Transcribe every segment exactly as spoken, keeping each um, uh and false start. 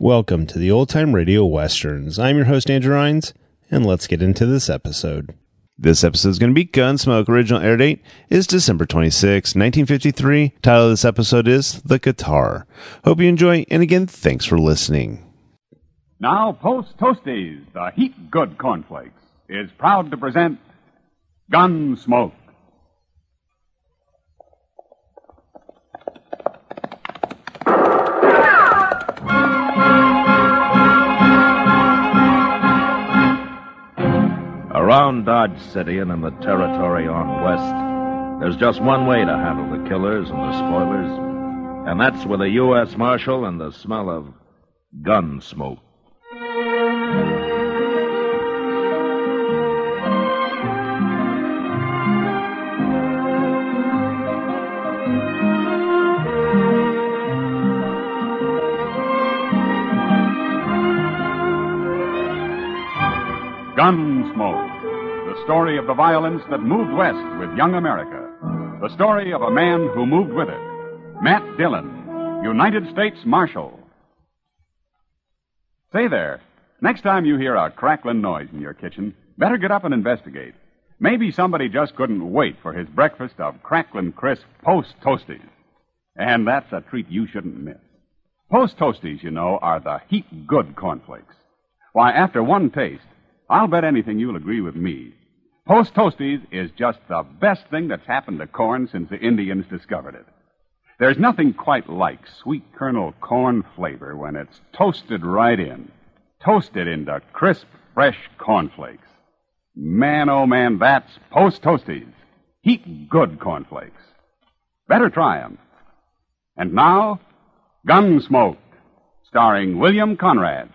Welcome to the Old Time Radio Westerns. I'm your host, Andrew Rines, and let's get into this episode. This episode is going to be Gunsmoke. Original air date is December twenty-sixth, nineteen fifty-three. Title of this episode is The Guitar. Hope you enjoy, and again, thanks for listening. Now, Post Toasties, the heat good cornflakes, is proud to present Gunsmoke. Around Dodge City and in the territory on west, there's just one way to handle the killers and the spoilers, and that's with a U S Marshal and the smell of gun smoke. Gunsmoke, the story of the violence that moved west with young America. The story of a man who moved with it. Matt Dillon, United States Marshal. Say there, next time you hear a crackling noise in your kitchen, better get up and investigate. Maybe somebody just couldn't wait for his breakfast of crackling crisp Post Toasties. And that's a treat you shouldn't miss. Post Toasties, you know, are the heat good cornflakes. Why, after one taste, I'll bet anything you'll agree with me. Post Toasties is just the best thing that's happened to corn since the Indians discovered it. There's nothing quite like sweet kernel corn flavor when it's toasted right in. Toasted into crisp, fresh cornflakes. Man, oh man, that's Post Toasties. Heat good cornflakes. Better try 'em. And now, Gunsmoke, starring William Conrad.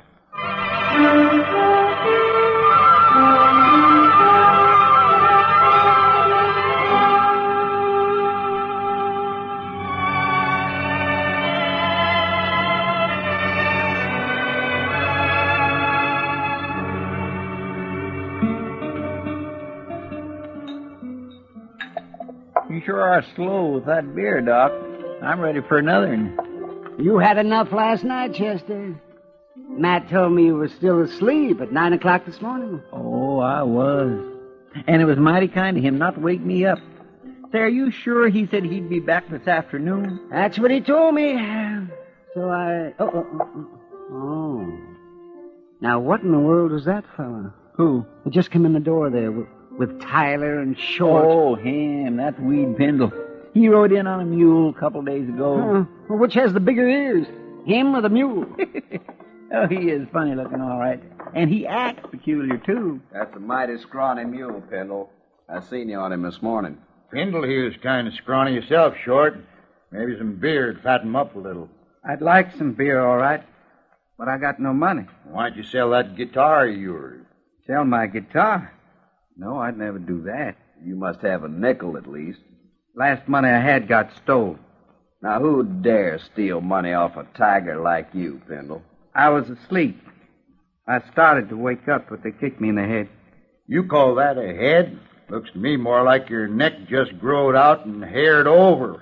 You sure are slow with that beer, Doc. I'm ready for another one. You had enough last night, Chester. Matt told me you were still asleep at nine o'clock this morning. Oh, I was. And it was mighty kind of him not to wake me up. Say, are you sure he said he'd be back this afternoon? That's what he told me. So I... Oh, oh, oh, oh. Now, what in the world was that fella? Who? He just came in the door there with, with Tyler and Short. Oh, him. That's Weed Pendle. He rode in on a mule a couple days ago. Uh, well, which has the bigger ears, him or the mule? Oh, he is funny looking, all right. And he acts peculiar, too. That's a mighty scrawny mule, Pendle. I seen you on him this morning. Pendle here's kind of scrawny yourself, Short. Maybe some beer to fatten him up a little. I'd like some beer, all right, but I got no money. Why don't you sell that guitar of yours? Sell my guitar? No, I'd never do that. You must have a nickel at least. Last money I had got stole. Now, who'd dare steal money off a tiger like you, Pendle? I was asleep. I started to wake up, but they kicked me in the head. You call that a head? Looks to me more like your neck just growed out and haired over.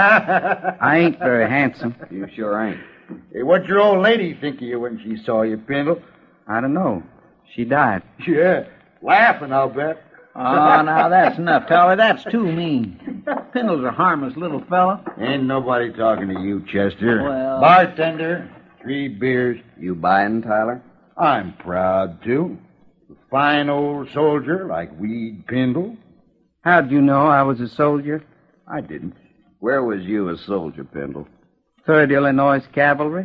I ain't very handsome. You sure ain't. Hey, what'd your old lady think of you when she saw you, Pendle? I don't know. She died. Yeah, laughing, I'll bet. Oh, now that's enough, Tyler. That's too mean. Pendle's a harmless little fella. Ain't nobody talking to you, Chester. Well... Bartender, three beers. You buying, Tyler? I'm proud to. A fine old soldier like Weed Pendle. How'd you know I was a soldier? I didn't. Where was you a soldier, Pendle? Third Illinois Cavalry.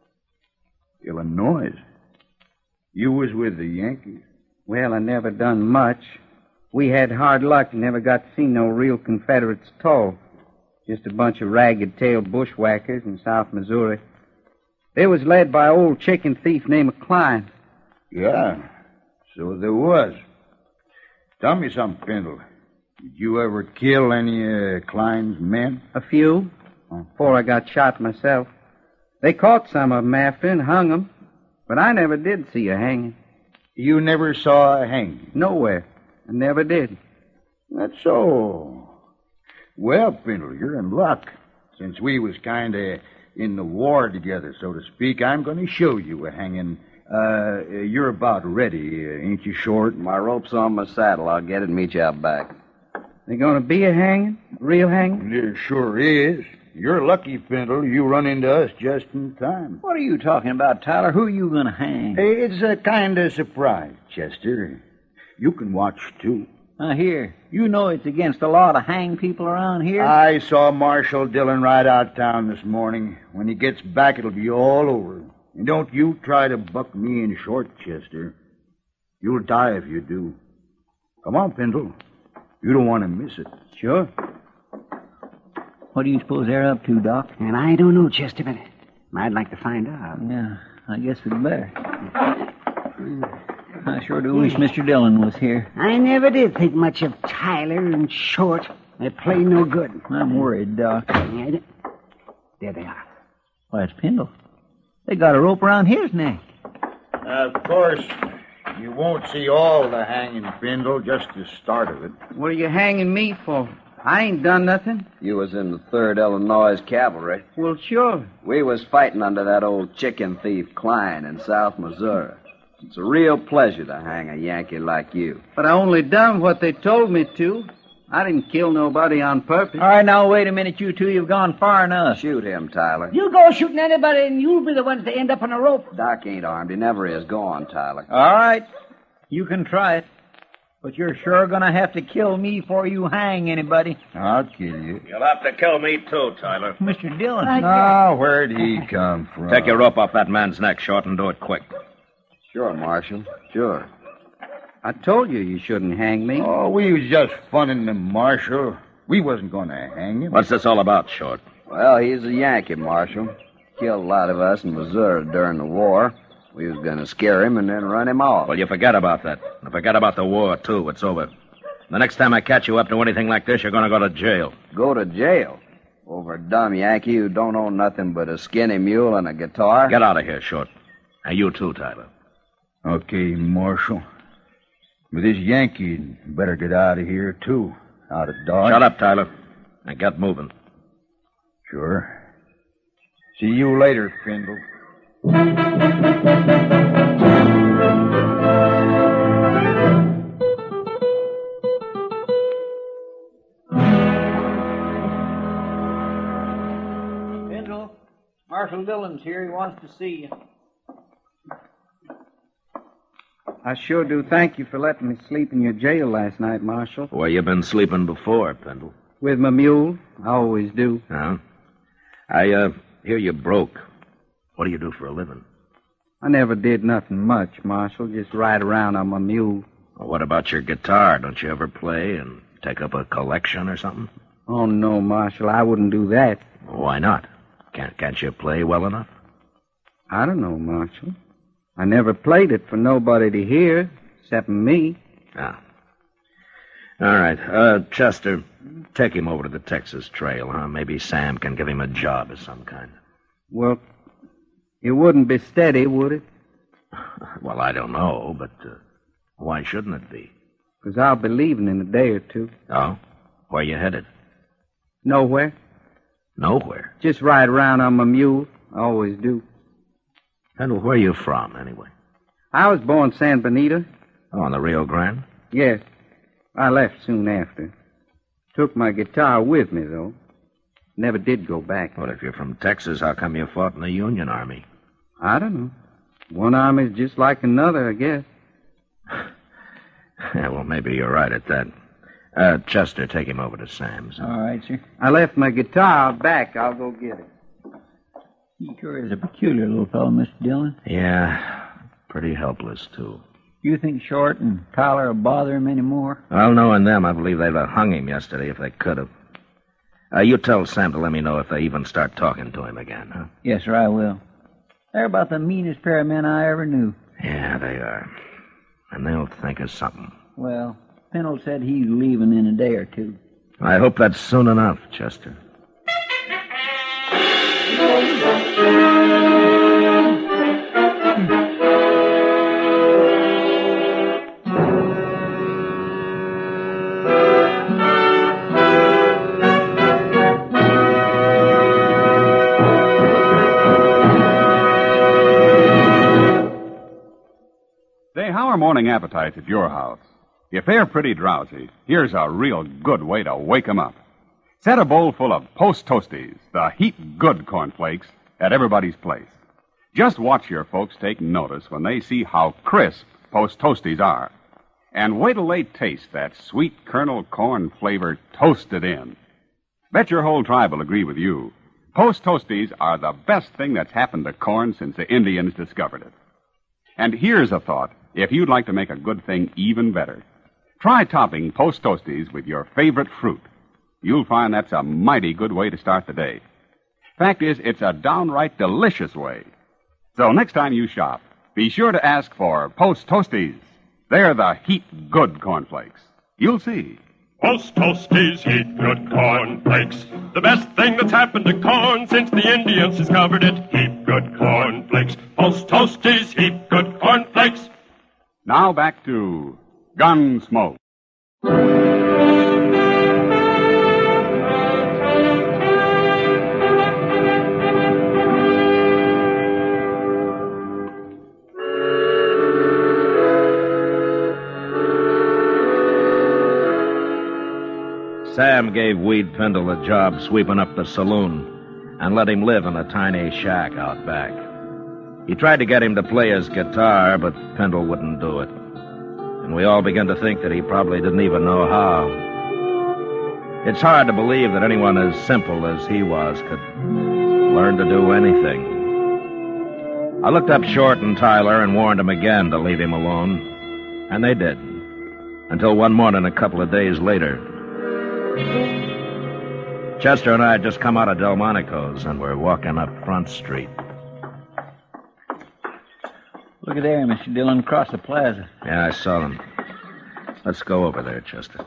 Illinois? You was with the Yankees? Well, I never done much. We had hard luck and never got to see no real Confederates at all. Just a bunch of ragged-tailed bushwhackers in South Missouri. They was led by an old chicken thief named Klein. Yeah, so there was. Tell me something, Pendle. Did you ever kill any of uh, Klein's men? A few, before I got shot myself. They caught some of them after and hung them, but I never did see a hanging. You never saw a hanging? Nowhere. I never did. That's so. Well, Pendle, you're in luck. Since we was kind of in the war together, so to speak. I'm going to show you a hanging. Uh, you're about ready, uh, ain't you, Short? My rope's on my saddle. I'll get it and meet you out back. There gonna be a hanging? A real hanging? There sure is. You're lucky, Pendle. You run into us just in time. What are you talking about, Tyler? Who are you going to hang? It's a kind of surprise, Chester. You can watch, too. Now, here, you know it's against the law to hang people around here? I saw Marshal Dillon ride out town this morning. When he gets back, it'll be all over. And don't you try to buck me in Short, Chester. You'll die if you do. Come on, Pendle. You don't want to miss it. Sure. What do you suppose they're up to, Doc? And I don't know, Chester, but I'd like to find out. Yeah, I guess we'd better. I sure do wish Mister Dillon was here. I never did think much of Tyler and Short. They play no good. I'm worried, Doc. Yeah, there they are. Why, it's Pendle. They got a rope around his neck. Of course, you won't see all the hanging, Pendle, just the start of it. What are you hanging me for? I ain't done nothing. You was in the third Illinois Cavalry. Well, sure. We was fighting under that old chicken thief Klein in South Missouri. It's a real pleasure to hang a Yankee like you. But I only done what they told me to. I didn't kill nobody on purpose. All right, now, wait a minute, you two. You've gone far enough. Shoot him, Tyler. You go shooting anybody, and you'll be the ones to end up on a rope. Doc ain't armed. He never is. Go on, Tyler. All right. You can try it. But you're sure going to have to kill me before you hang anybody. I'll kill you. You'll have to kill me, too, Tyler. Mister Dillon. Ah, where'd he come from? Take your rope off that man's neck, Short, and do it quick. Sure, Marshal. Sure. I told you you shouldn't hang me. Oh, we was just funning the Marshal. We wasn't going to hang him. What's this all about, Short? Well, he's a Yankee, Marshal. Killed a lot of us in Missouri during the war. We was going to scare him and then run him off. Well, you forget about that. And forget about the war, too. It's over. The next time I catch you up to anything like this, you're going to go to jail. Go to jail? Over a dumb Yankee who don't own nothing but a skinny mule and a guitar? Get out of here, Short. And you, too, Tyler. Okay, Marshal. But this Yankee better get out of here, too. Out of Dodge. Shut up, Tyler. And get moving. Sure. See you later, Pendle. Pendle, Marshal Dillon's here. He wants to see you. I sure do thank you for letting me sleep in your jail last night, Marshal. Where you been sleeping before, Pendle? With my mule. I always do. Huh? I, uh, hear you broke. What do you do for a living? I never did nothing much, Marshal. Just ride around on my mule. Well, what about your guitar? Don't you ever play and take up a collection or something? Oh, no, Marshal. I wouldn't do that. Well, why not? Can't, can't you play well enough? I don't know, Marshal. I never played it for nobody to hear, except me. Ah. All right. Uh, Chester, take him over to the Texas Trail, huh? Maybe Sam can give him a job of some kind. Well, it wouldn't be steady, would it? Well, I don't know, but uh, why shouldn't it be? Because I'll be leaving in a day or two. Oh? Where you headed? Nowhere. Nowhere. Just ride around on my mule. I always do. And where you from, anyway? I was born San Benito. Oh, on the Rio Grande? Yes. I left soon after. Took my guitar with me, though. Never did go back. Well, if you're from Texas, how come you fought in the Union Army? I don't know. One army's just like another, I guess. Yeah, well, maybe you're right at that. Uh, Chester, take him over to Sam's. All right, sir. I left my guitar back. I'll go get it. He sure is a peculiar little fellow, Mister Dillon. Yeah, pretty helpless, too. You think Short and Tyler will bother him any more? Well, knowing them, I believe they'd have hung him yesterday if they could have. Uh, you tell Sam to let me know if they even start talking to him again, huh? Yes, sir, I will. They're about the meanest pair of men I ever knew. Yeah, they are. And they'll think of something. Well, Pendle said he's leaving in a day or two. I hope that's soon enough, Chester. Say, how are morning appetites at your house? If they're pretty drowsy, here's a real good way to wake 'em up. Set a bowl full of Post Toasties, the heat-good cornflakes, at everybody's place. Just watch your folks take notice when they see how crisp Post Toasties are. And wait till they taste that sweet kernel corn flavor toasted in. Bet your whole tribe will agree with you. Post Toasties are the best thing that's happened to corn since the Indians discovered it. And here's a thought, if you'd like to make a good thing even better. Try topping Post Toasties with your favorite fruit. You'll find that's a mighty good way to start the day. Fact is, it's a downright delicious way. So next time you shop, be sure to ask for Post Toasties. They're the heat-good cornflakes. You'll see. Post Toasties, heat-good cornflakes. The best thing that's happened to corn since the Indians discovered it. Heat-good cornflakes. Post Toasties, heat-good cornflakes. Now back to Gunsmoke. Sam gave Weed Pendle a job sweeping up the saloon and let him live in a tiny shack out back. He tried to get him to play his guitar, but Pendle wouldn't do it. And we all began to think that he probably didn't even know how. It's hard to believe that anyone as simple as he was could learn to do anything. I looked up Short and Tyler and warned them again to leave him alone. And they did. Until one morning a couple of days later. Chester and I had just come out of Delmonico's and were walking up Front Street. Look at there, Mister Dillon, across the plaza. Yeah, I saw them. Let's go over there, Chester.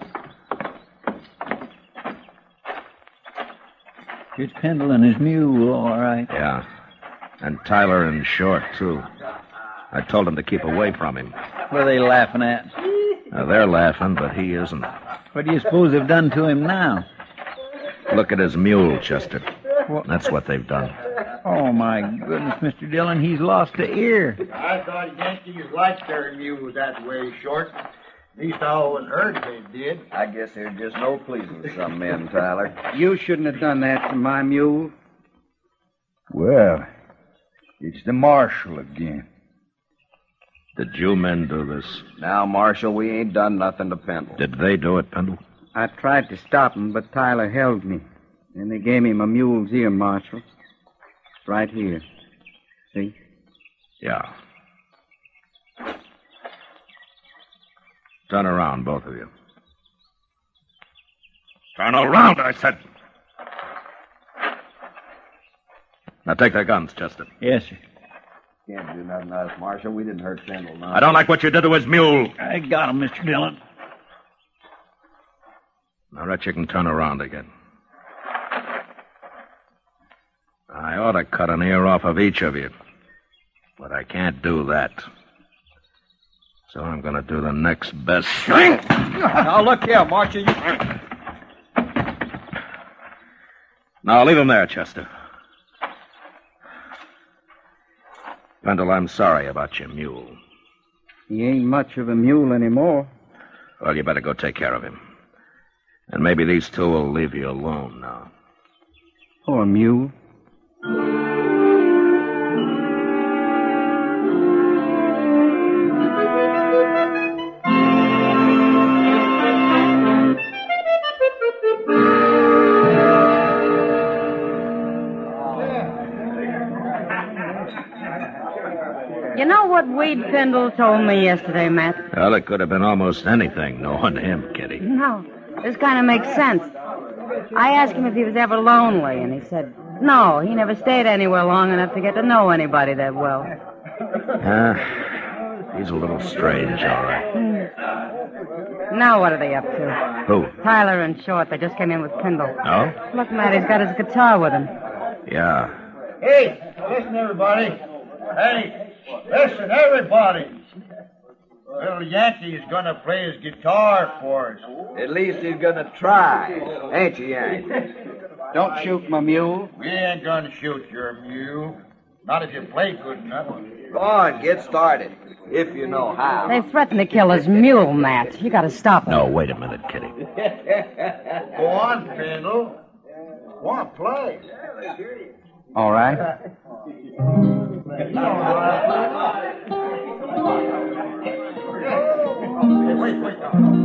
Here's Pendle and his mule, all right. Yeah. And Tyler and Short, too. I told them to keep away from him. What are they laughing at? Now, they're laughing, but he isn't. What do you suppose they've done to him now? Look at his mule, Chester. What? That's what they've done. Oh, my goodness, Mister Dillon, he's lost a ear. I thought Yankees liked their mules that way, Short. At least I always heard they did. I guess there's just no pleasing some men, Tyler. You shouldn't have done that to my mule. Well, it's the marshal again. Did you men do this? Now, Marshal, we ain't done nothing to Pendle. Did they do it, Pendle? I tried to stop him, but Tyler held me. And they gave him a mule's ear, Marshal. It's right here. See? Yeah. Turn around, both of you. Turn around, I said. Now take their guns, Chester. Yes, sir. Can't do nothing to us, Marshal. We didn't hurt Pendle, no. I don't like what you did to his mule. I got him, Mister Dillon. All right, you can turn around again. I ought to cut an ear off of each of you. But I can't do that. So I'm going to do the next best thing. Now, look here, Marshal. You... Now, leave him there, Chester. Pendle, I'm sorry about your mule. He ain't much of a mule anymore. Well, you better go take care of him. And maybe these two will leave you alone now. Poor mule. You know what Weed Pendle told me yesterday, Matt? Well, it could have been almost anything, knowing him, Kitty. No, this kind of makes sense. I asked him if he was ever lonely, and he said, no, he never stayed anywhere long enough to get to know anybody that well. Uh, he's a little strange, all right. Mm. Now what are they up to? Who? Tyler and Short. They just came in with Pendle. Oh? Look, Matt, he's got his guitar with him. Yeah. Hey, listen, everybody. Hey, listen, everybody. Little Yankee is going to play his guitar for us. At least he's going to try. Ain't you, Yankee? Don't shoot my mule. We ain't going to shoot your mule. Not if you play good enough. Go on, get started. if you know how. They threatened to kill his mule, Matt. You gotta stop it. No, wait a minute, Kitty. Go on, Pendle. Want to play? All right. Wait, wait.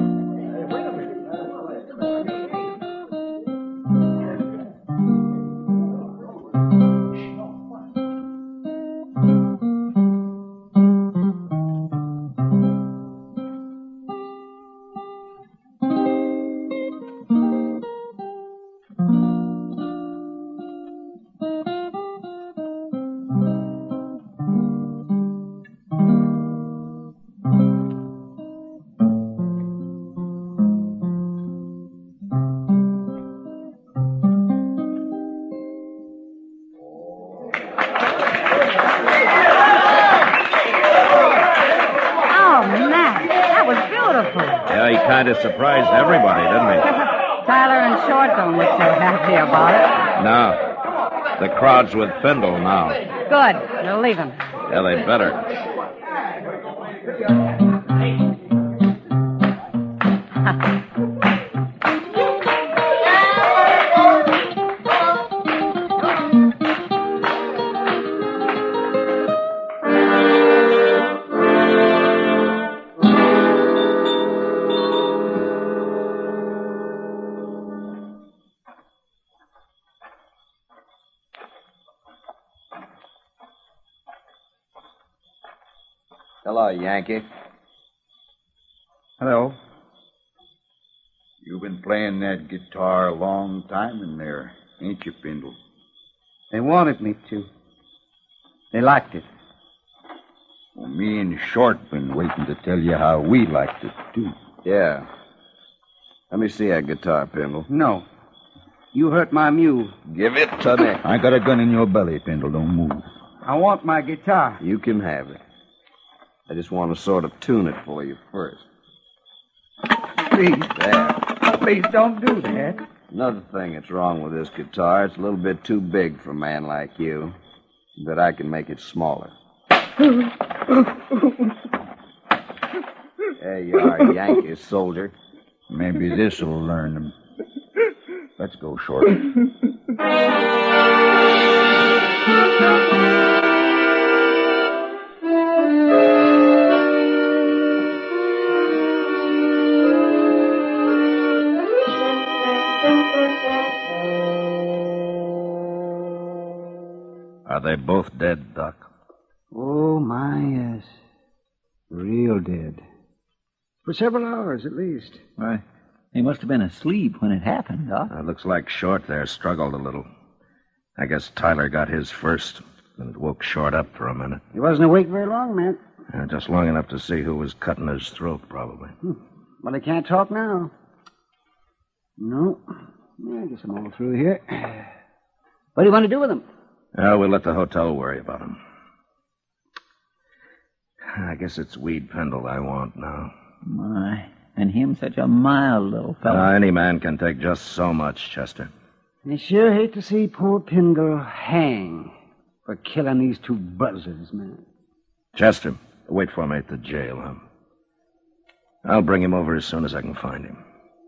Yeah, he kind of surprised everybody, didn't he? Tyler and Short don't look so happy about it. No. The crowd's with Pendle now. Good. They're leaving. Yeah, they better. Hello, Yankee. Hello. You've been playing that guitar a long time in there, ain't you, Pendle? They wanted me to. They liked it. Well, me and Short been waiting to tell you how we liked it, too. Yeah. Let me see that guitar, Pendle. No. You hurt my mule. Give it to me. I got a gun in your belly, Pendle. Don't move. I want my guitar. You can have it. I just want to sort of tune it for you first. Please. There. Please don't do that. Another thing that's wrong with this guitar, it's a little bit too big for a man like you. But I can make it smaller. There you are, Yankee soldier. Maybe this'll learn them. Let's go, Short. Are they both dead, Doc? Oh, my, yes. Real dead. For several hours, at least. Why, he must have been asleep when it happened, Doc. It looks like Short there struggled a little. I guess Tyler got his first, and it woke Short up for a minute. He wasn't awake very long, Matt. Uh, just long enough to see who was cutting his throat, probably. Hmm. Well, he can't talk now. No. Yeah, I guess I'm all through here. What do you want to do with him? Uh, we'll let the hotel worry about him. I guess it's Weed Pendle I want now. My, and him such a mild little fellow. Uh, any man can take just so much, Chester. I sure hate to see poor Pendle hang for killing these two buzzards, man. Chester, wait for me at the jail, huh? I'll bring him over as soon as I can find him.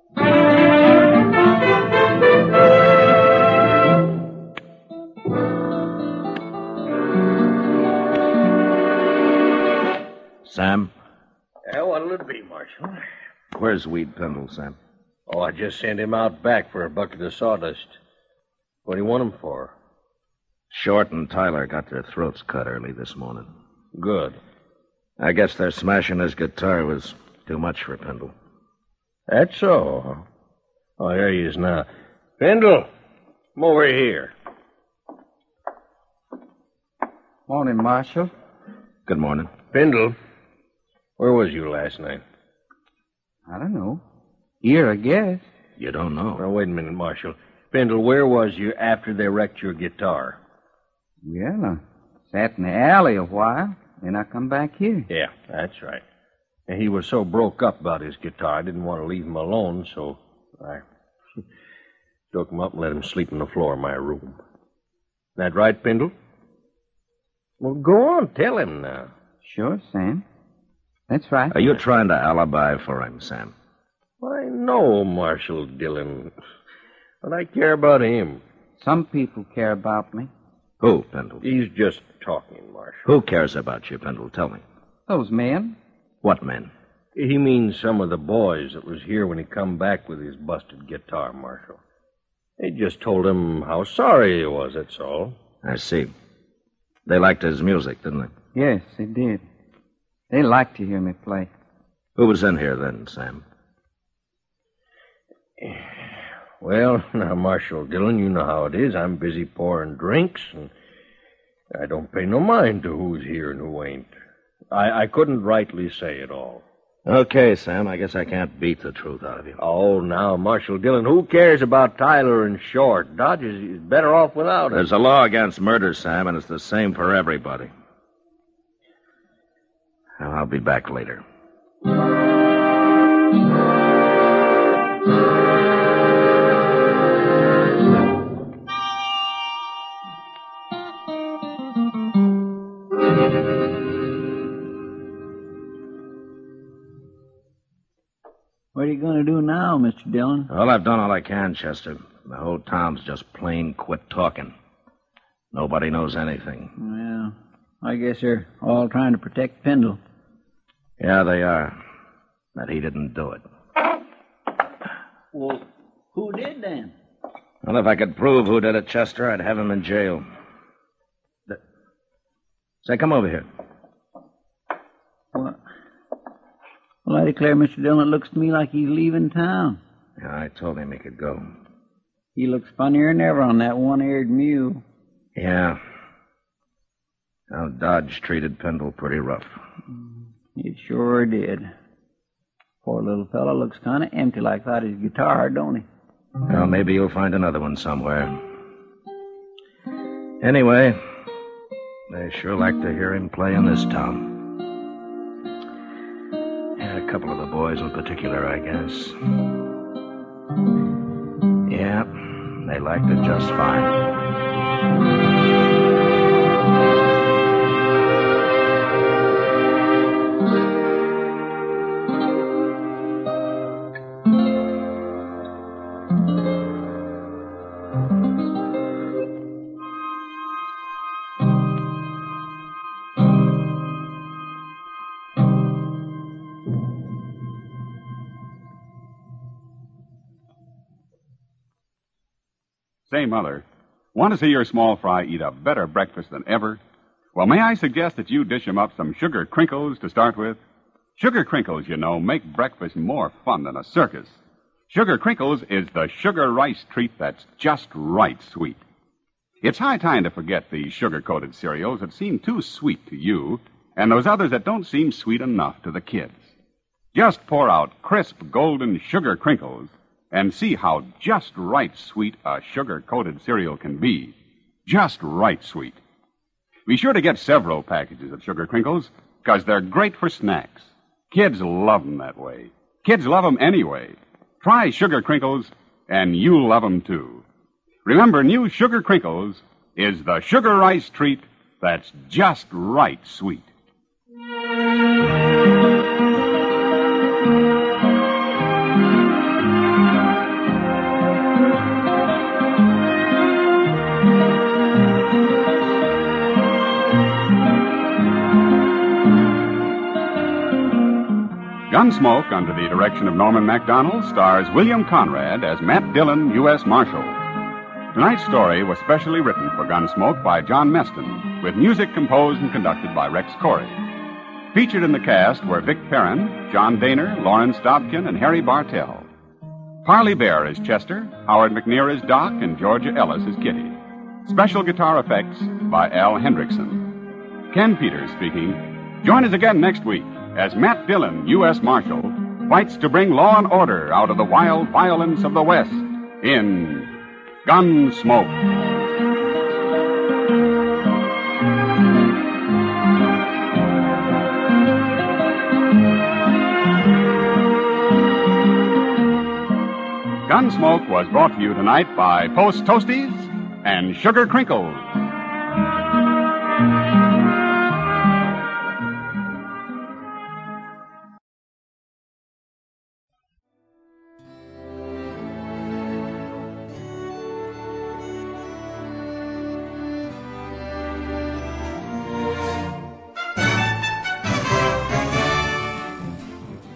Sam? Yeah, what'll it be, Marshal? Where's Weed Pendle, Sam? Oh, I just sent him out back for a bucket of sawdust. What do you want him for? Short and Tyler got their throats cut early this morning. Good. I guess their smashing his guitar was too much for Pendle. That's so, huh? Oh, there he is now. Pendle, come over here. Morning, Marshal. Good morning. Pendle, where was you last night? I don't know. Here, I guess. You don't know? Now, wait a minute, Marshal. Pendle, where was you after they wrecked your guitar? Well, I sat in the alley a while, then I come back here. Yeah, that's right. And he was so broke up about his guitar, I didn't want to leave him alone, so I took him up and let him sleep on the floor of my room. That right, Pendle? Well, go on, tell him now. Sure, Sam. That's right. Are you trying to alibi for him, Sam? I know Marshal Dillon, but I care about him. Some people care about me. Who, Pendle? He's just talking, Marshal. Who cares about you, Pendle? Tell me. Those men. What men? He means some of the boys that was here when he come back with his busted guitar, Marshal. They just told him how sorry he was, that's all. I see. They liked his music, didn't they? Yes, they did. They liked to hear me play. Who was in here then, Sam? Well, now, Marshal Dillon, you know how it is. I'm busy pouring drinks, and I don't pay no mind to who's here and who ain't. I, I couldn't rightly say it all. Okay, Sam, I guess I can't beat the truth out of you. Oh, now, Marshal Dillon, who cares about Tyler and Short? Dodge is better off without it. There's a law against murder, Sam, and it's the same for everybody. Well, I'll be back later. What are you going to do now, Mister Dillon? Well, I've done all I can, Chester. The whole town's just plain quit talking. Nobody knows anything. Well, I guess they're all trying to protect Pendle. Yeah, they are. But he didn't do it. Well, who did then? Well, if I could prove who did it, Chester, I'd have him in jail. The... Say, come over here. What? Well, I declare, Mister Dillon, it looks to me like he's leaving town. Yeah, I told him he could go. He looks funnier than ever on that one-eared mule. Yeah. Now, Dodge treated Pendle pretty rough. It sure did. Poor little fellow looks kind of empty like that his guitar, don't he? Well, maybe you'll find another one somewhere. Anyway, they sure like to hear him play in this town. A couple of the boys in particular, I guess. Yeah, they liked it just fine. Say, Mother, want to see your small fry eat a better breakfast than ever? Well, may I suggest that you dish 'em up some sugar crinkles to start with? Sugar crinkles, you know, make breakfast more fun than a circus. Sugar crinkles is the sugar rice treat that's just right sweet. It's high time to forget these sugar-coated cereals that seem too sweet to you and those others that don't seem sweet enough to the kids. Just pour out crisp golden sugar crinkles and see how just right sweet a sugar-coated cereal can be. Just right sweet. Be sure to get several packages of sugar crinkles, because they're great for snacks. Kids love 'em that way. Kids love 'em anyway. Try sugar crinkles, and you'll love 'em too. Remember, new sugar crinkles is the sugar rice treat that's just right sweet. Gunsmoke, under the direction of Norman MacDonald, stars William Conrad as Matt Dillon, U S Marshal. Tonight's story was specially written for Gunsmoke by John Meston, with music composed and conducted by Rex Corey. Featured in the cast were Vic Perrin, John Daner, Lawrence Dobkin, and Harry Bartell. Parley Bear is Chester, Howard McNear is Doc, and Georgia Ellis is Kitty. Special guitar effects by Al Hendrickson. Ken Peters speaking. Join us again next week as Matt Dillon, U S Marshal, fights to bring law and order out of the wild violence of the West in Gunsmoke. Gunsmoke was brought to you tonight by Post Toasties and Sugar Crinkles.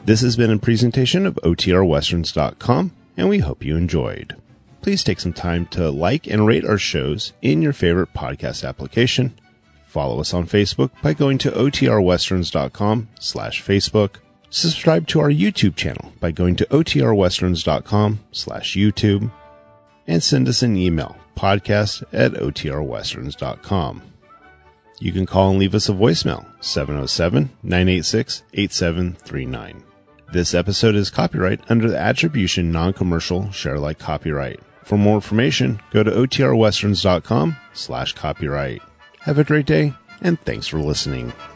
This has been a presentation of O T R westerns dot com, and we hope you enjoyed. Please take some time to like and rate our shows in your favorite podcast application. Follow us on Facebook by going to O T R westerns dot com slash Facebook. Subscribe to our YouTube channel by going to O T R westerns dot com slash YouTube. And send us an email, podcast at O T R westerns dot com. You can call and leave us a voicemail, seven oh seven, nine eight six, eight seven three nine. This episode is copyright under the Attribution Non-Commercial Share-alike copyright. For more information, go to O T R westerns dot com slash copyright. Have a great day, and thanks for listening.